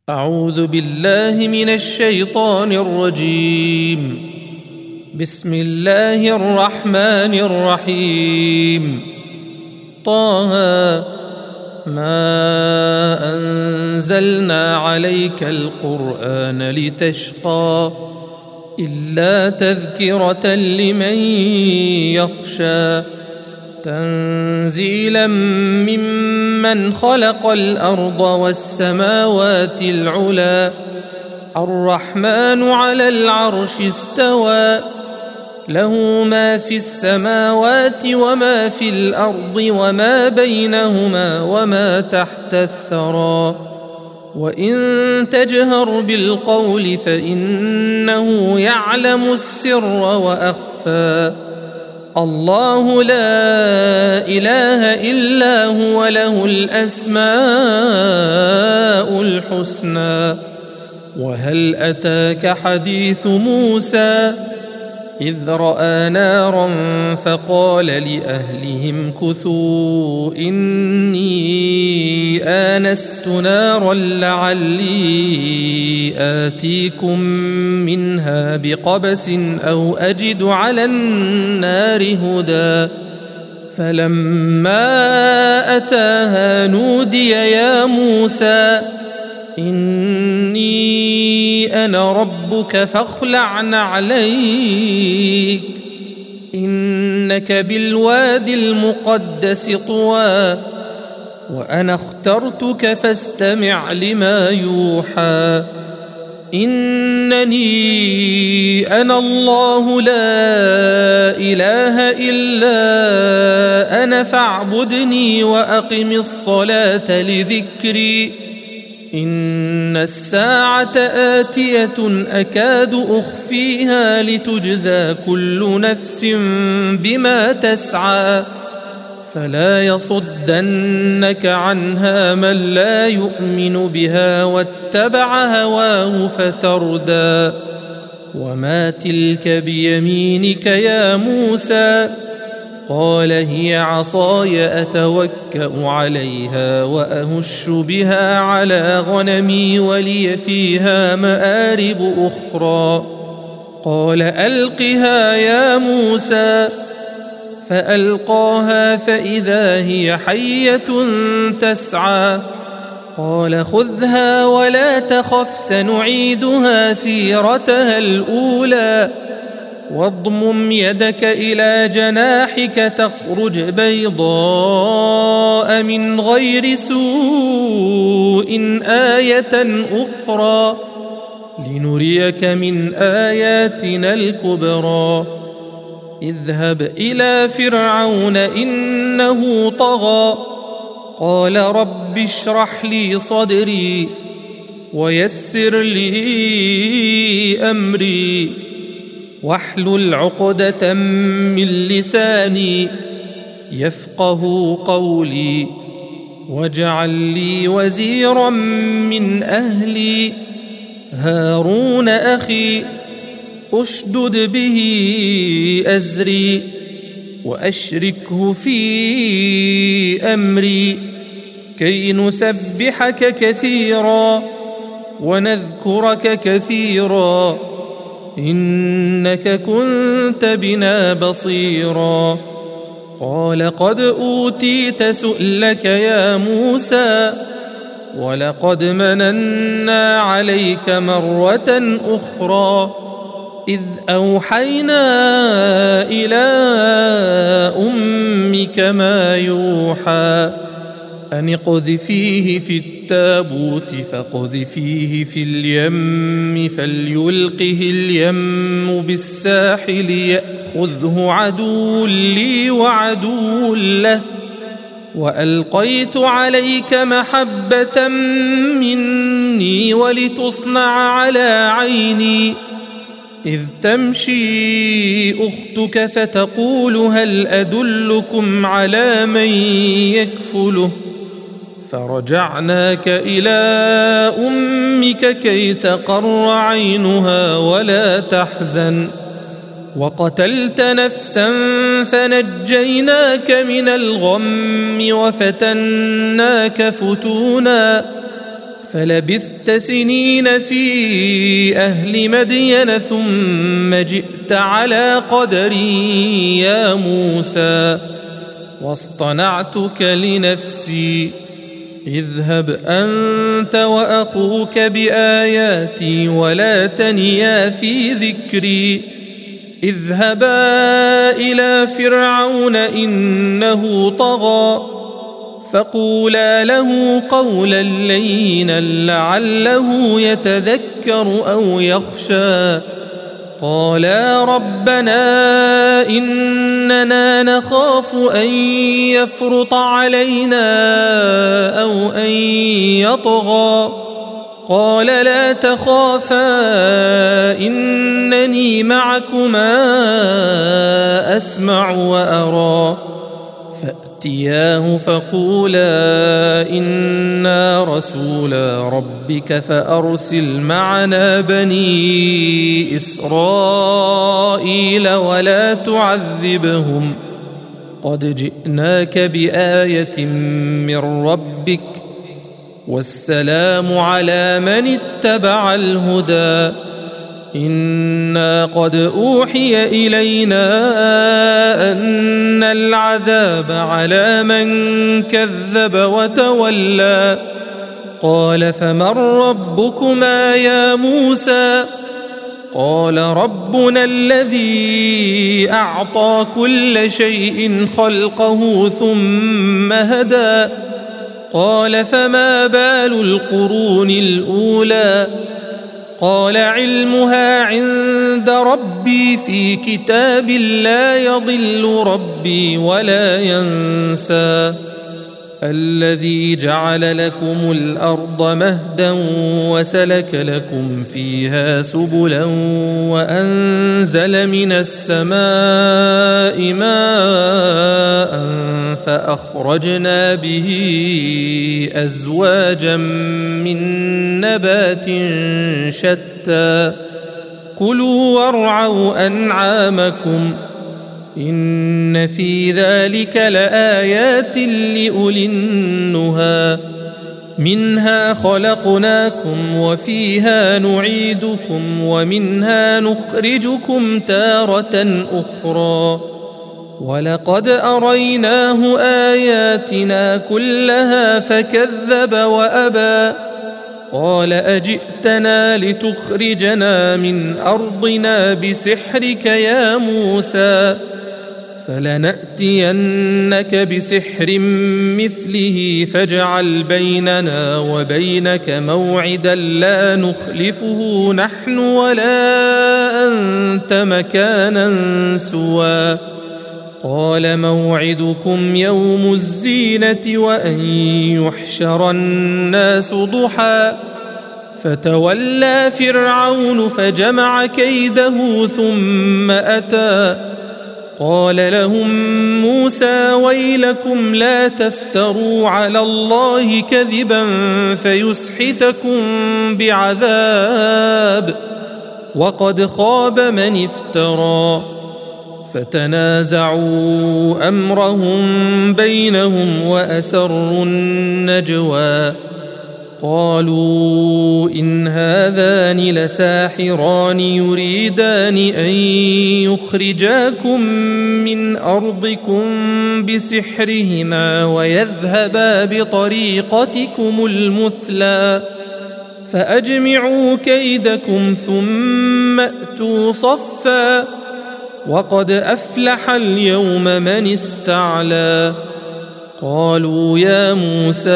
أعوذ بالله من الشيطان الرجيم. بسم الله الرحمن الرحيم. طه ما أنزلنا عليك القرآن لتشقى إلا تذكرة لمن يخشى تنزيلا ممن خلق الأرض والسماوات العلى الرحمن على العرش استوى له ما في السماوات وما في الأرض وما بينهما وما تحت الثرى وإن تجهر بالقول فإنه يعلم السر وأخفى الله لا إله إلا هو له الأسماء الحسنى وهل أتاك حديث موسى إذ رأى نارا فقال لأهلهم كثوا إني آنست نارا لعلي آتيكم منها بقبس أو أجد على النار هدى فلما أتاها نودي يا موسى إني أنا ربك فاخلع نعليك إنك بالواد المقدس طوى وأنا اخترتك فاستمع لما يوحى إنني أنا الله لا إله إلا أنا فاعبدني وأقم الصلاة لذكري إن الساعة آتية أكاد أخفيها لتجزى كل نفس بما تسعى فلا يصدنك عنها من لا يؤمن بها واتبع هواه فتردى وما تلك بيمينك يا موسى قال هي عصاي أتوكأ عليها وأهش بها على غنمي ولي فيها مآرب أخرى قال ألقها يا موسى فألقاها فإذا هي حية تسعى قال خذها ولا تخف سنعيدها سيرتها الأولى واضمم يدك إلى جناحك تخرج بيضاء من غير سوء آية أخرى لنريك من آياتنا الكبرى اذهب إلى فرعون إنه طغى قال رب اشرح لي صدري ويسر لي أمري واحلل عقدة من لساني يفقه قولي واجعل لي وزيرا من أهلي هارون أخي أشدد به أزري وأشركه في أمري كي نسبحك كثيرا ونذكرك كثيرا إنك كنت بنا بصيرا قال قد أوتيت سؤلك يا موسى ولقد مننا عليك مرة أخرى إذ أوحينا إلى أمك ما يوحى أن اقذفيه في التابوت فاقذفيه في اليم فليلقه اليم بالساحل يأخذه عدو لي وعدو له وألقيت عليك محبة مني ولتصنع على عيني إذ تمشي أختك فتقول هل أدلكم على من يكفله فرجعناك إلى أمك كي تقر عينها ولا تحزن وقتلت نفسا فنجيناك من الغم وفتناك فتونا فلبثت سنين في أهل مدين ثم جئت على قدري يا موسى واصطنعتك لنفسي اذهب أنت وأخوك بآياتي ولا تنيا في ذكري اذهبا إلى فرعون إنه طغى فقولا له قولا لينا لعله يتذكر أو يخشى قالا ربنا إننا نخاف أن يفرط علينا أو أن يطغى قال لا تخافا إنني معكما أسمع وأرى فأتياه فقولا إنا رسولا ربك فأرسل معنا بني إسرائيل ولا تعذبهم قد جئناك بآية من ربك والسلام على من اتبع الهدى إنا قد أوحي إلينا أن العذاب على من كذب وتولى قال فمن ربكما يا موسى قال ربنا الذي أعطى كل شيء خلقه ثم هدى قال فما بال القرون الأولى قال علمها عند ربي في كتاب لا يضل ربي ولا ينسى الذي جعل لكم الأرض مهدا وسلك لكم فيها سبلا وأنزل من السماء ماء فأخرجنا به أزواجا من نبات شتى كلوا وارعوا أنعامكم إن في ذلك لآيات لأولي النهى منها خلقناكم وفيها نعيدكم ومنها نخرجكم تارة أخرى ولقد أريناه آياتنا كلها فكذب وأبى قال أجئتنا لتخرجنا من أرضنا بسحرك يا موسى فلنأتينك بسحر مثله فاجعل بيننا وبينك موعدا لا نخلفه نحن ولا أنت مكانا سوى قال موعدكم يوم الزينة وأن يحشر الناس ضحى فتولى فرعون فجمع كيده ثم أتى قال لهم موسى ويلكم لا تفتروا على الله كذبا فيسحتكم بعذاب وقد خاب من افترى فتنازعوا أمرهم بينهم وأسروا النجوى قالوا إن هذان لساحران يريدان أن يخرجاكم من أرضكم بسحرهما ويذهبا بطريقتكم المثلى فأجمعوا كيدكم ثم أتوا صفا وقد أفلح اليوم من استعلى قالوا يا موسى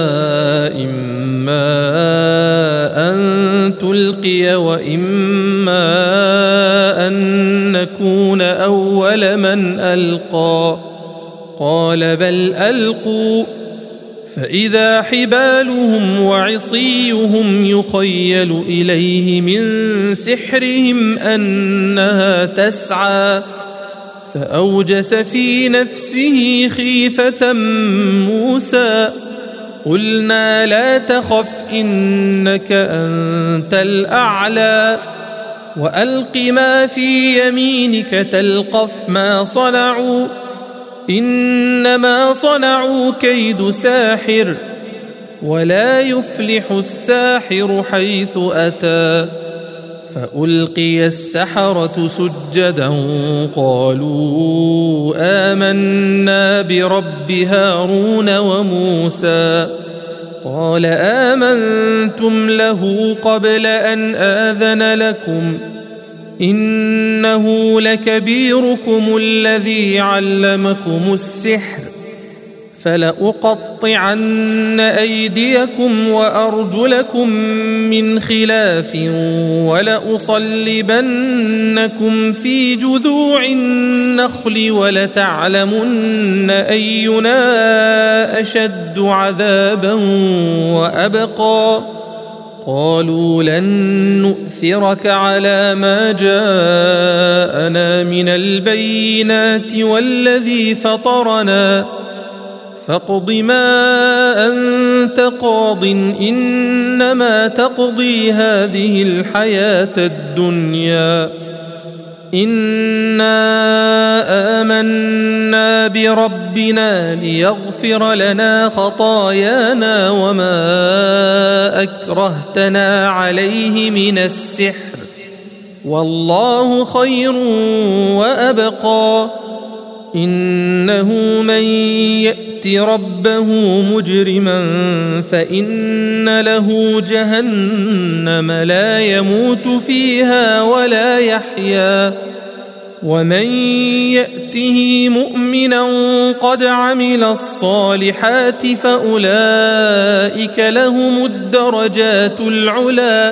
إما أن تلقي وإما أن نكون أول من ألقى قال بل ألقوا فإذا حبالهم وعصيهم يخيل إليه من سحرهم أنها تسعى فأوجس في نفسه خيفة موسى قلنا لا تخف إنك أنت الأعلى وألق ما في يمينك تلقف ما صنعوا إنما صنعوا كيد ساحر ولا يفلح الساحر حيث أتى. فألقي السحرة سجدا قالوا آمنا برب هارون وموسى. قال آمنتم له قبل أن آذن لكم إنه لكبيركم الذي علمكم السحر فلأقطعن أيديكم وأرجلكم من خلاف ولأصلبنكم في جذوع النخل ولتعلمن أينا أشد عذابا وأبقى. قالوا لن نؤثرك على ما جاءنا من البينات والذي فطرنا فاقض ما أنت قاض إنما تقضي هذه الحياة الدنيا إنا آمنا بربنا ليغفر لنا خطايانا وما أكرهتنا عليه من السحر والله خير وأبقى. إنه من يأت ربه مجرما فإن له جهنم لا يموت فيها ولا يحيا ومن يأته مؤمنا قد عمل الصالحات فأولئك لهم الدرجات العلى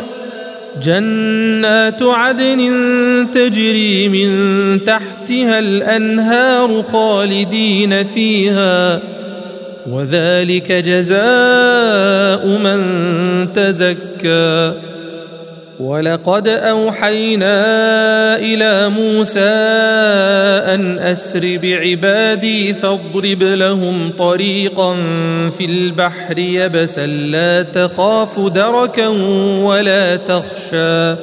جنات عدن تجري من تحتها الأنهار خالدين فيها وذلك جزاء من تزكى. ولقد أوحينا إلى موسى أن أسر بعبادي فاضرب لهم طريقا في البحر يبسا لا تخاف دركا ولا تخشى.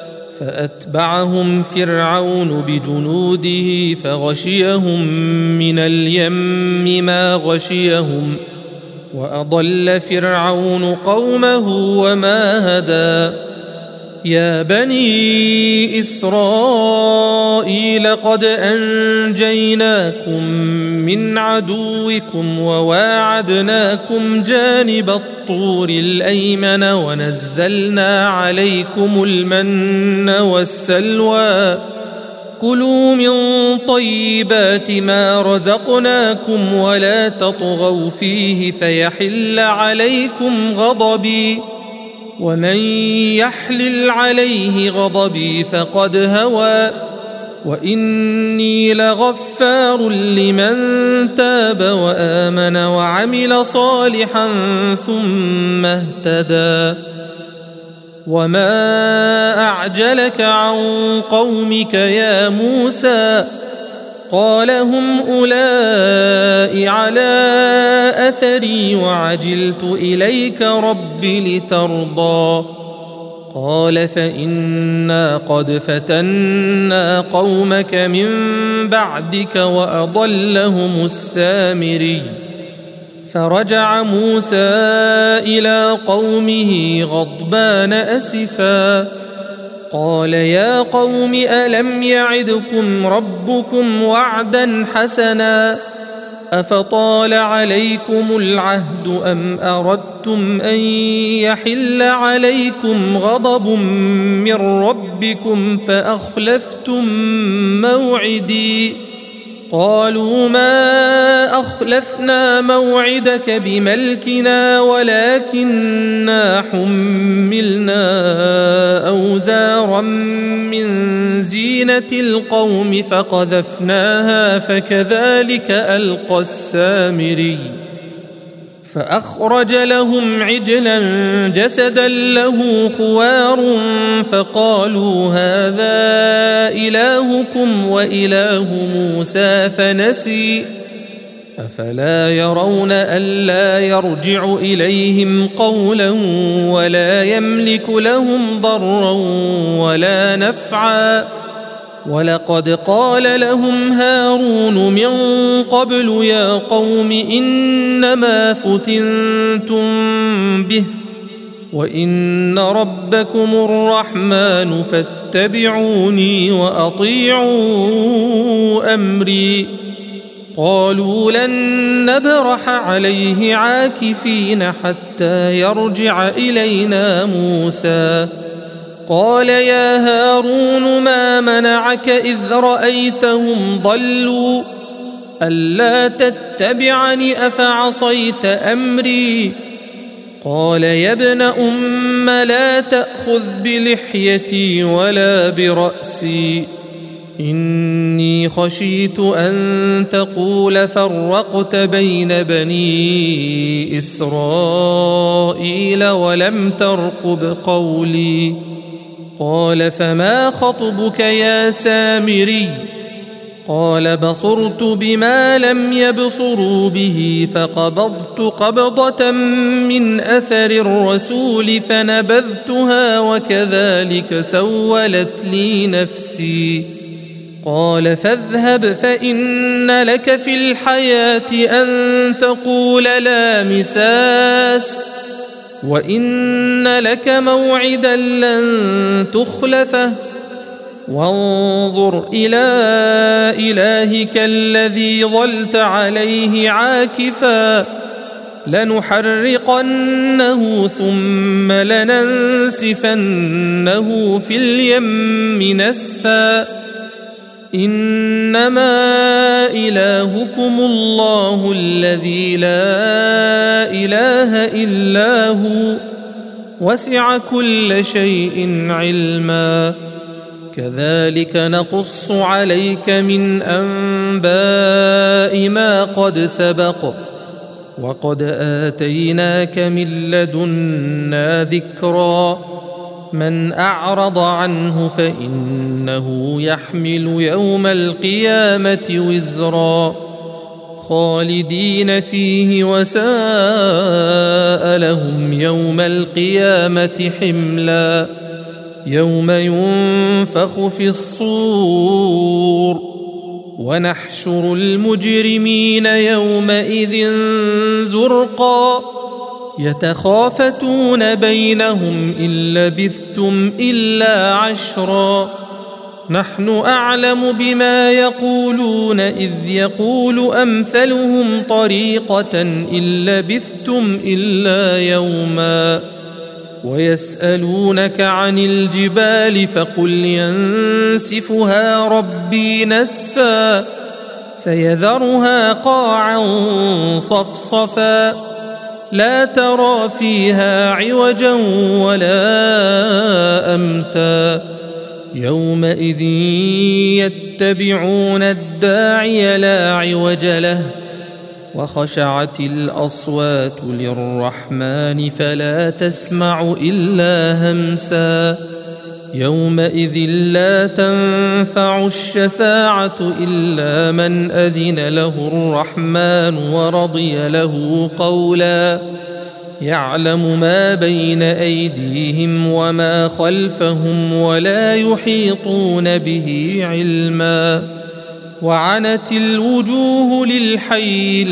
فأتبعهم فرعون بجنوده فغشيهم من اليم ما غشيهم وأضل فرعون قومه وما هدى. يا بني إسرائيل قد أنجيناكم من عدوكم وواعدناكم جانب الطور الأيمن ونزلنا عليكم المن والسلوى كلوا من طيبات ما رزقناكم ولا تطغوا فيه فيحل عليكم غضبي ومن يحلل عليه غضبي فقد هوى وإني لغفار لمن تاب وآمن وعمل صالحا ثم اهتدى. وما أعجلك عن قومك يا موسى قال هم أولئك على أثري وعجلت إليك رب لترضى. قال فإنا قد فتنا قومك من بعدك وأضلهم السامري. فرجع موسى إلى قومه غضبان أسفا قال يا قوم ألم يعدكم ربكم وعدا حسنا أفطال عليكم العهد أم أردتم أن يحل عليكم غضب من ربكم فأخلفتم موعدي. قالوا ما أخلفنا موعدك بملكنا ولكننا حملنا أوزارا من زينة القوم فقذفناها فكذلك ألقى السامري. فأخرج لهم عجلا جسدا له خوار فقالوا هذا إلهكم وإله موسى فنسي. أفلا يرون ألا يرجع إليهم قولا ولا يملك لهم ضرا ولا نفعا ولقد قال لهم هارون من قبل يا قوم إنما فتنتم به وإن ربكم الرحمن فاتبعوني وأطيعوا أمري. قالوا لن نبرح عليه عاكفين حتى يرجع إلينا موسى. قال يا هارون ما منعك إذ رأيتهم ضلوا ألا تتبعني أفعصيت أمري؟ قال يا ابن أم لا تأخذ بلحيتي ولا برأسي إني خشيت أن تقول فرقت بين بني إسرائيل ولم ترقب قولي. قال فما خطبك يا سامري؟ قال بصرت بما لم يبصروا به فقبضت قبضة من أثر الرسول فنبذتها وكذلك سولت لي نفسي. قال فاذهب فإن لك في الحياة أن تقول لا مساس وإن لك موعدا لن تخلفه وانظر إلى إلهك الذي ظلت عليه عاكفا لنحرقنه ثم لننسفنه في اليم نسفا إنما إلهكم الله الذي لا إله إلا هو وسع كل شيء علما كذلك نقص عليك من أنباء ما قد سبق وقد آتيناك من لدنا ذكرا من أعرض عنه فإنه يحمل يوم القيامة وزرا خالدين فيه وساء لهم يوم القيامة حملا يوم ينفخ في الصور ونحشر المجرمين يومئذ زرقا يتخافتون بينهم إن لبثتم إلا عشرا نحن أعلم بما يقولون إذ يقول أمثلهم طريقة إن لبثتم إلا يوما ويسألونك عن الجبال فقل ينسفها ربي نسفا فيذرها قاعا صفصفا لا ترى فيها عوجا ولا أمتا يومئذ يتبعون الداعي لا عوج له وخشعت الأصوات للرحمن فلا تسمع إلا همسا يومئذ لا تنفع الشفاعة إلا من أذن له الرحمن ورضي له قولا يعلم ما بين أيديهم وما خلفهم ولا يحيطون به علما وعنت الوجوه للحي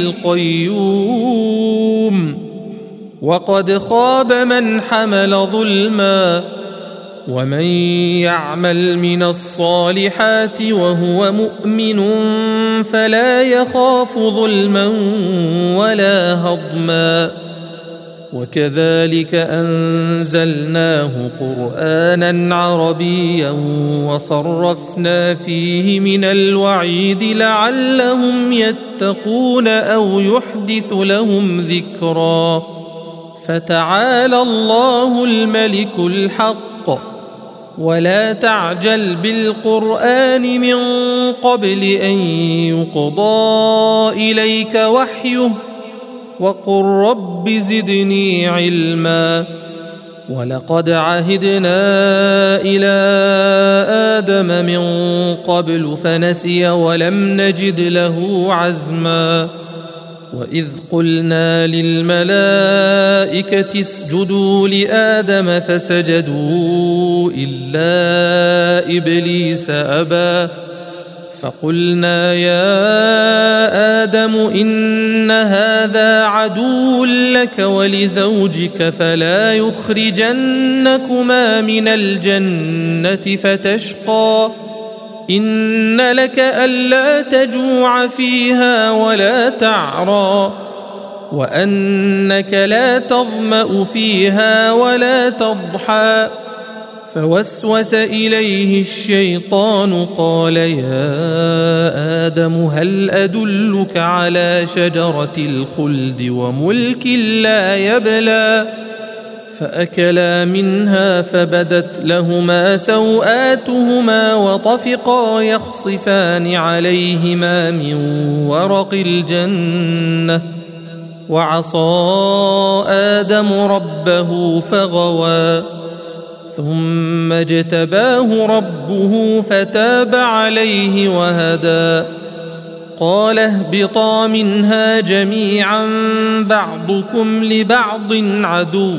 القيوم وقد خاب من حمل ظلما ومن يعمل من الصالحات وهو مؤمن فلا يخاف ظلما ولا هضما وكذلك أنزلناه قرآنا عربيا وصرفنا فيه من الوعيد لعلهم يتقون أو يحدث لهم ذكرا فتعالى الله الملك الحق ولا تعجل بالقرآن من قبل أن يقضى إليك وحيه وقل رب زدني علما ولقد عهدنا إلى آدم من قبل فنسي ولم نجد له عزما وإذ قلنا للملائكة اسجدوا لآدم فسجدوا إلا إبليس أبى فقلنا يا آدم إن هذا عدو لك ولزوجك فلا يخرجنكما من الجنة فتشقى إن لك ألا تجوع فيها ولا تعرى وأنك لا تظمأ فيها ولا تضحى فوسوس إليه الشيطان قال يا آدم هل أدلك على شجرة الخلد وملك لا يبلى فأكلا منها فبدت لهما سوآتهما وطفقا يخصفان عليهما من ورق الجنة وعصى آدم ربه فغوى ثم اجتباه ربه فتاب عليه وهدى قال اهبطا منها جميعا بعضكم لبعض عدو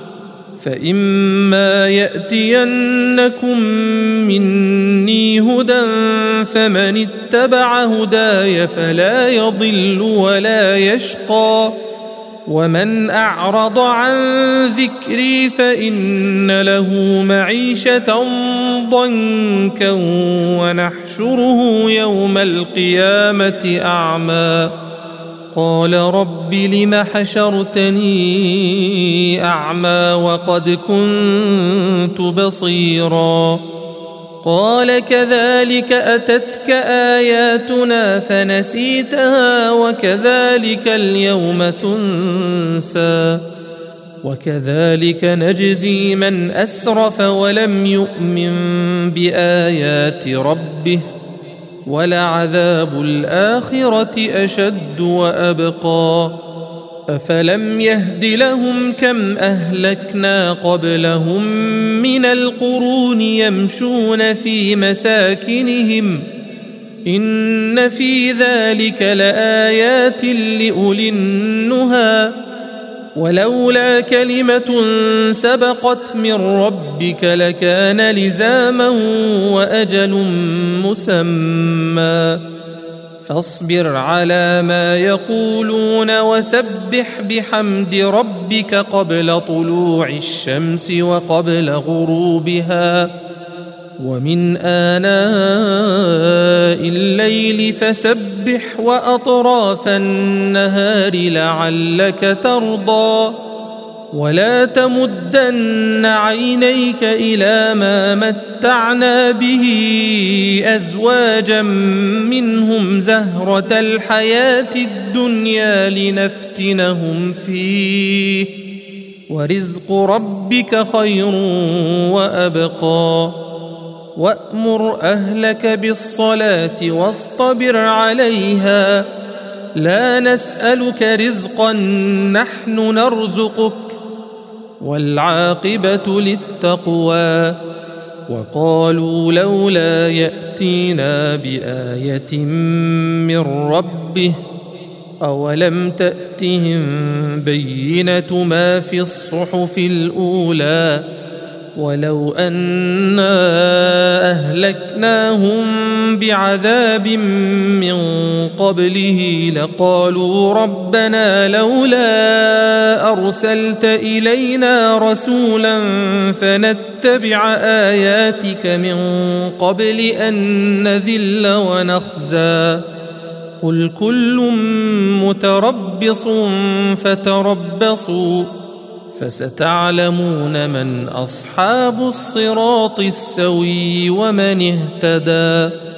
فإما يأتينكم مني هدى فمن اتبع هداي فلا يضل ولا يشقى ومن أعرض عن ذكري فإن له معيشة ضنكا ونحشره يوم القيامة أعمى قال رب لم حشرتني أعمى وقد كنت بصيرا قال كذلك أتتك آياتنا فنسيتها وكذلك اليوم تنسى وكذلك نجزي من أسرف ولم يؤمن بآيات ربه ولعذاب الآخرة أشد وأبقى أفلم يهد لهم كم أهلكنا قبلهم من القرون يمشون في مساكنهم إن في ذلك لآيات لأولي النهى ولولا كلمة سبقت من ربك لكان لزاما وأجل مسمى فاصبر على ما يقولون وسبح بحمد ربك قبل طلوع الشمس وقبل غروبها ومن آناء الليل فسبح وأطراف النهار لعلك ترضى ولا تمدن عينيك إلى ما متعنا به أزواجا منهم زهرة الحياة الدنيا لنفتنهم فيه ورزق ربك خير وأبقى وأمر أهلك بالصلاة واصطبر عليها لا نسألك رزقا نحن نرزقك والعاقبة للتقوى وقالوا لولا يأتينا بآية من ربه أولم تأتهم بينة ما في الصحف الأولى ولو أنا أهلكناهم بعذاب من قبله لقالوا ربنا لولا أرسلت إلينا رسولا فنتبع آياتك من قبل أن نذل ونخزى قل كل متربص فتربصوا فستعلمون من أصحاب الصراط السوي ومن اهتدى